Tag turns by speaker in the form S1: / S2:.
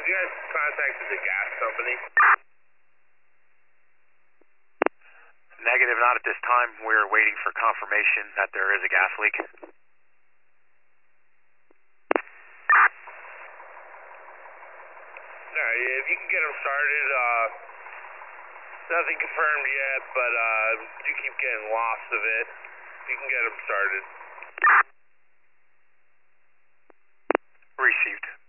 S1: you guys contacted the gas company?
S2: Negative, not at this time. We're waiting for confirmation that there is a gas leak.
S1: Alright, if you can get them started, nothing confirmed yet, but do keep getting lost of it. You can get them started.
S2: Received.